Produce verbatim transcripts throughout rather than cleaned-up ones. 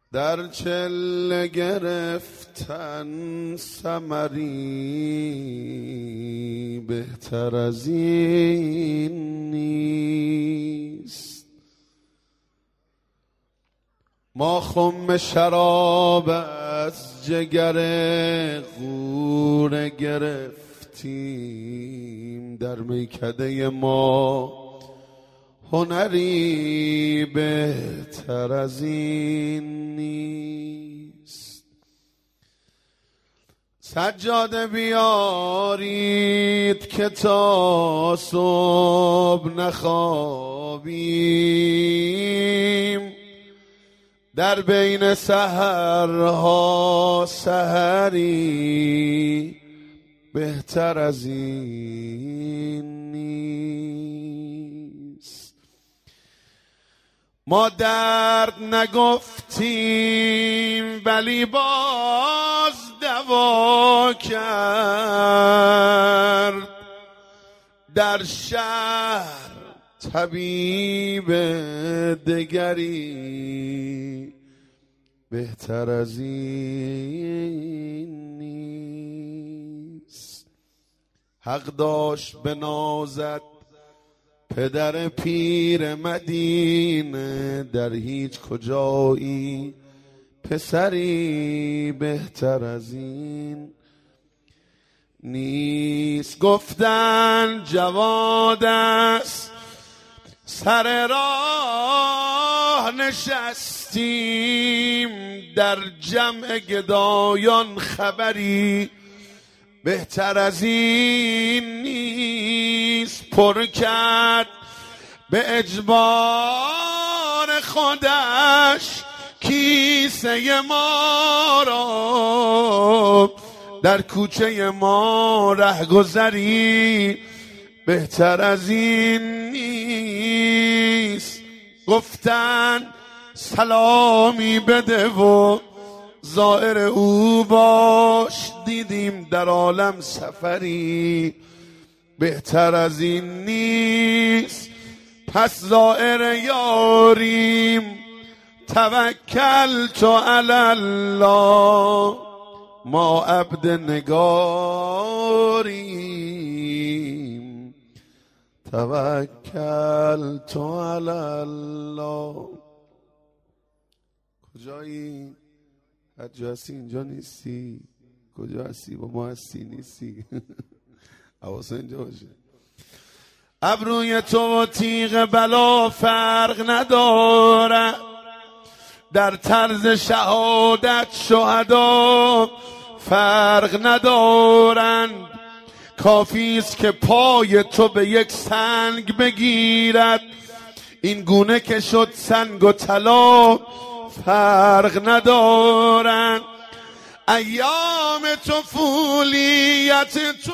در چله گرفتن ثمری بهتر از این نیست. ما خم شراب از جگر غوره گرفتیم، در میکده ما هنری بهتر از این نیست. سجاده بیارید که تا صبح نخوابیم، در بین سحرها سحری بهتر از این نیست. ما درد نگفتیم ولی باز دوا کرد، در شهر طبیب دگری بهتر از این نیست. حق داشت بنازد پدر پیر مدینه، در هیچ کجایی پسری بهتر از این نیست. گفتن جواد است سر راه نشستیم، در جمع گدایان خبری بهتر از این نیست. پر کرد به اجبار خودش کیسه ما را، در کوچه ما رهگذری بهتر از این نیست. گفتن سلامی بده و زائر او باش، دیدیم در عالم سفری بهتر از این نیست. پس زائر یاریم توکل تو علی الله، ما عبد نگاریم توکل تو علی الله. کجایی؟ حج هستی اینجا نیستی؟ کجا هستی؟ با ما هستی نیستی؟ حواس اینجا باشه. ابروی تو و تیغ بلا فرق نداره، در طرز شهادت شهدا فرق ندارند. کافیست که پای تو به یک سنگ بگیرد، این گونه که شد سنگ و طلا فرق ندارند. ایام طفولیت تو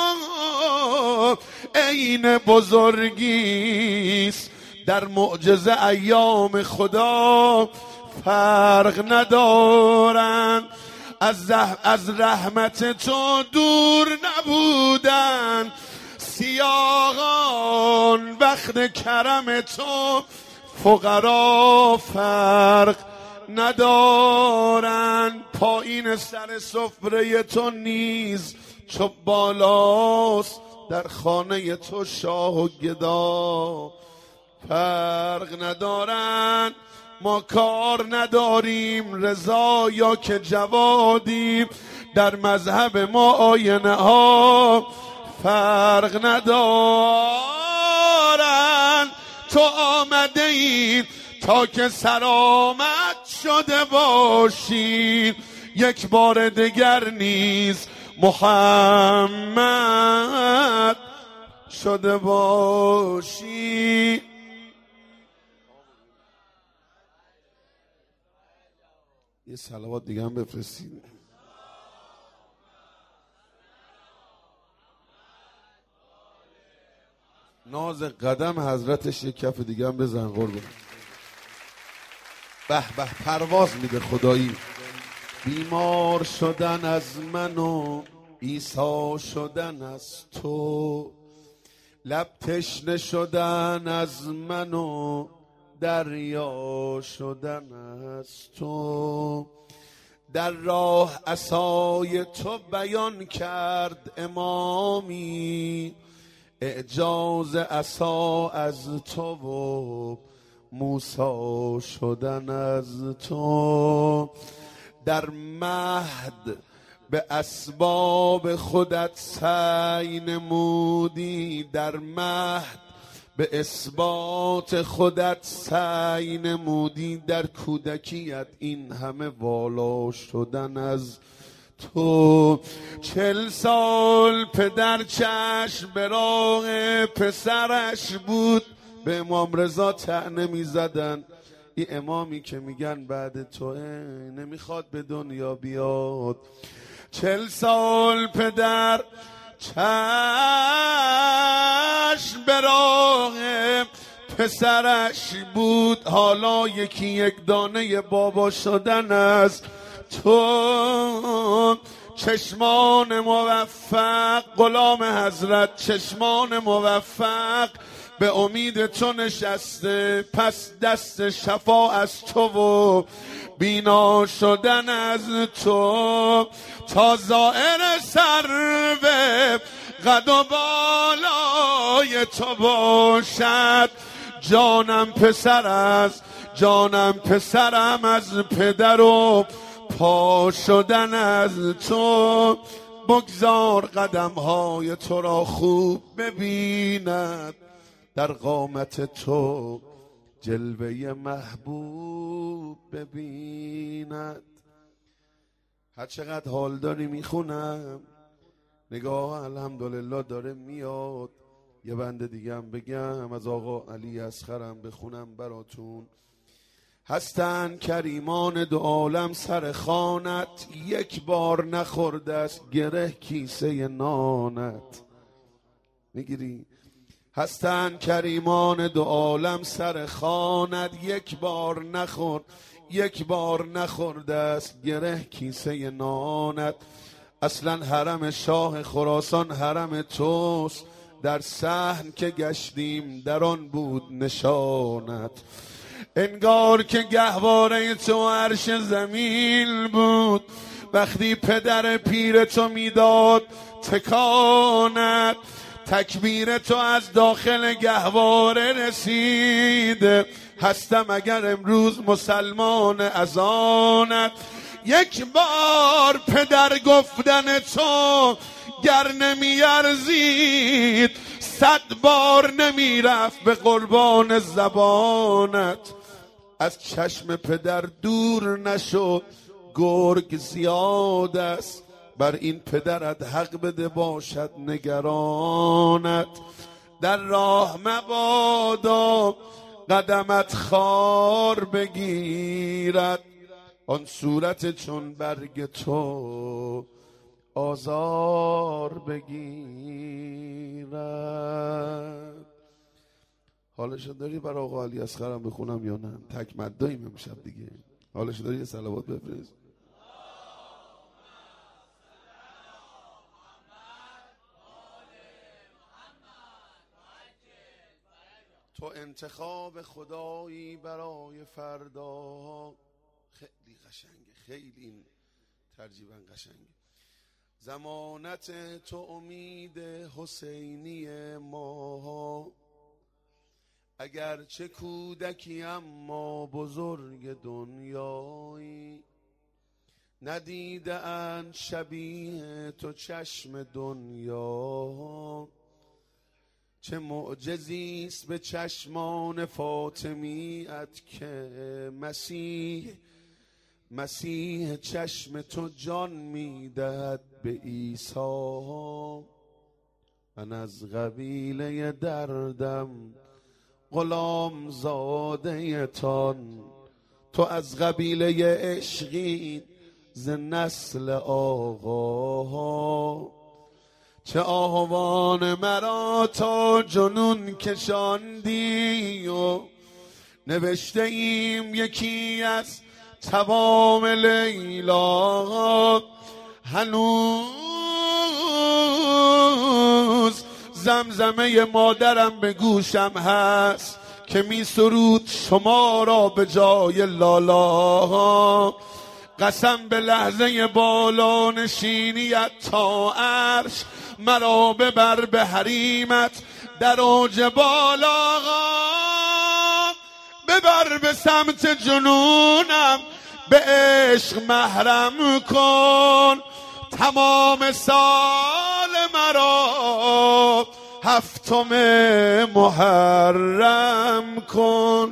عین بزرگیست، در معجزه ایام خدا فرق ندارند. از, از رحمت تو دور نبودن سیاهان، وقت کرم تو فقرا فرق ندارن. پایین سر سفره تو نیز چو بالاست، در خانه تو شاه و گدا فرق ندارن. ما کار نداریم رضا یا که جوادیم، در مذهب ما آینه ها فرق ندارن. تو آمده ای تا که سرآمد شده باشی، یک بار دگر نیز محمد شده باشی. یه صلوات دیگه هم بفرستید. ناز قدم حضرتش یک کف دیگه هم بزن قربان. به به پرواز میده خدایی. بیمار شدن از من و عیسی شدن از تو، لب تشنه شدن از من و دریا شدن از تو. در راه عصای تو بیان کرد امامی، اعجاز عصا از تو و موسی شدن از تو. در مهد به اسباب خودت سعی نمودی، در مهد به اثبات خودت سعی نمودی، در کودکیت این همه والا شدن از تو. چل سال پدر چشم به راه پسرش بود، به امام رضا طعنه می زدن، این امامی که میگن بعد توه نمیخواد به دنیا بیاد. چل سال پدر چشم به راه پسرش بود، حالا یکی یک دانه بابا شدن از تو. چشمان موفق غلام حضرت، چشمان موفق به امید تو نشسته، پس دست شفا از تو و بینا شدن از تو. تا زائر سرو قد و بالای تو باشد، جانم پسر از جانم پسرم از پدر و پا شدن از تو. بگذار قدم های تو را خوب ببیند، در قامت تو جلوه محبوب ببیند. هر چقدر حال داری میخونم، نگاه الحمدلله داره میاد. یه بند دیگه هم بگم از آقا علی اصغرم بخونم براتون. هستن کریمان دو عالم سر خوانت، یک بار نخورده است گره کیسه نانت. میگیری؟ هستن کریمان دو عالم سر خوانت، یک بار نخورد یک بار نخورده است گره کیسه نانت. اصلا حرم شاه خراسان حرم توست، در صحن که گشتیم در آن بود نشانت. انگار که گهواره تو عرش زمین بود، وقتی پدر پیر تو میداد تکانت. تکبیر تو از داخل گهواره رسید، هستم اگر امروز مسلمان از آنت. یک بار پدر گفتن تو گر نمی ارزید، صد بار نمی رفت به قربان زبانت. از چشم پدر دور نشو گرگ زیاد است، بر این پدرت حق بده باشد نگرانت. در راه مبادا قدمت خار بگیرد، آن صورت چون برگ تو آزار بگیرد. حالشو داری برای آقا علی اصغرم بخونم یا نه؟ تک مداییم امشب دیگه. حالشو داری یه صلوات بفرست. تو انتخاب خدایی برای فردا. خیلی قشنگه، خیلی این ترجیباً قشنگه. ضمانت تو امید حسینی ما، اگر چه کودکی اما بزرگ دنیایی. ندیده اند شبیه تو چشم دنیا، چه معجزیست به چشمان فاطمیت که مسیح مسیح چشم تو جان میدهد به عیسی. من از قبیله دردم غلام زاده تان، تو از قبیله عشقی ز نسل آقا. چه آهوان مرا تا جنون کشاندی و نوشته ایم یکی از تمام لیلا. هنوز زمزمه مادرم به گوشم هست که می سرود شما را به جای لالا. قسم به لحظه بالا نشینیت تا عرش، مرا ببر به حریمت در اوج بالا. ببر به سمت جنونم، به عشق محرم کن، تمام سال مرا هفتم محرم کن.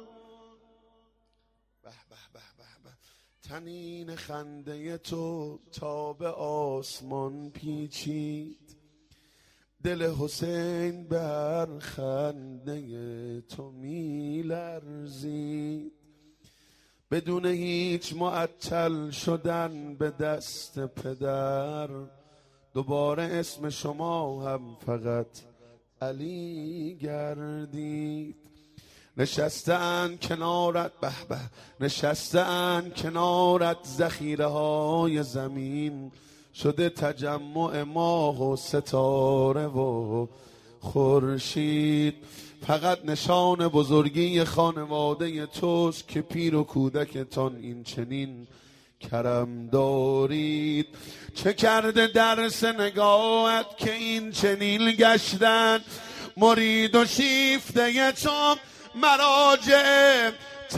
به به به به به. تنین خنده تو تا به آسمان پیچید، دل حسین بر خنده تو می لرزید. بدون هیچ معطل شدن به دست پدر، دوباره اسم شما هم فقط علی گردید. نشستن کنارت به به، نشستن کنارت ذخیره های زمین، شده تجمع ماه و ستاره و خورشید. فقط نشان بزرگی خانواده توست که پیر و کودکتان این چنین کرم دارید. چه کرده درس نگاهت که این چنین گشتن، مرید و شیفته تو مراجع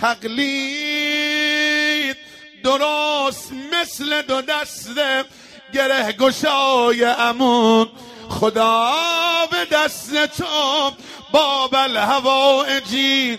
تقلید. درست مثل دو دسته گره گشای عمون، خدا به دست تو باب الهوائجی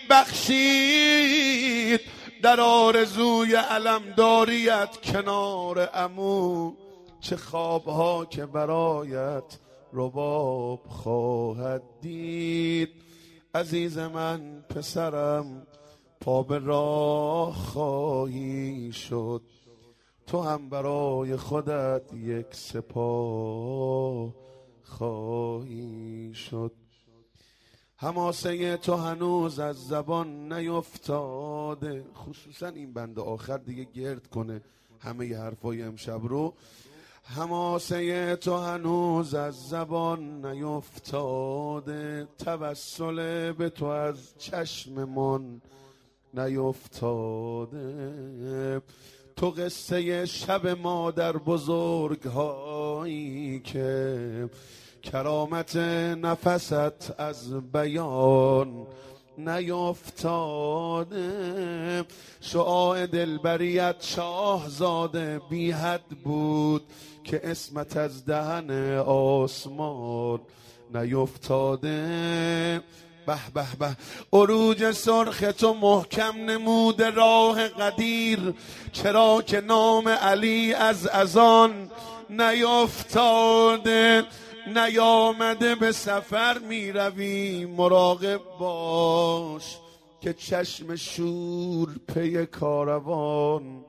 بخشید. در آرزوی علمداریت کنار عمو، چه خوابها که برایت رباب خواهد دید. عزیز من پسرم پا به راه خواهی شد، تو هم برای خودت یک سپاه خواهی شد. حماسه تو هنوز از زبان نیفتاده، خصوصا این بند آخر دیگه گرد کنه همه ی حرفای امشب رو. حماسه تو هنوز از زبان نیفتاده، توسل به تو از چشممون نیفتاده. تو قصه شب مادر بزرگ هایی که کرامت نفست از بیان نیفتاده. شعاع دلبریت شاهزاده بی حد بود که اسمت از دهن آسمان نیفتاده. به به به. عروج سرخ تو محکم نمود راه قدیر، چرا که نام علی از اذان نیفتاده. نیامده به سفر می روی مراقب باش، که چشم شور پی کاروان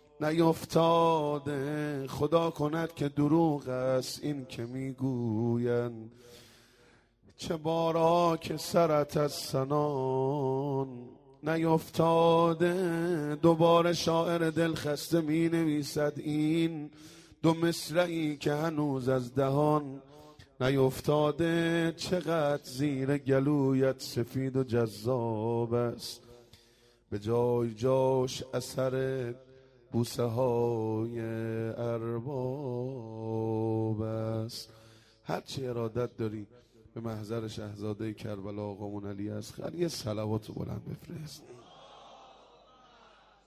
نیفتاده. خدا کند که دروغ است این که می گویند، چه بارا که سرت از سنان نیفتاده. دوباره شاعر دلخسته می نویسد این دو مصرعی که هنوز از دهان نیفتاده. چقدر زیر گلویت سفید و جذاب است، به جای جاش اثر بوسه های ارباب است. هرچی ارادت داری به محضر شهزاده کربلا آقامون علی اصغر یه صلوات بلند بفرست.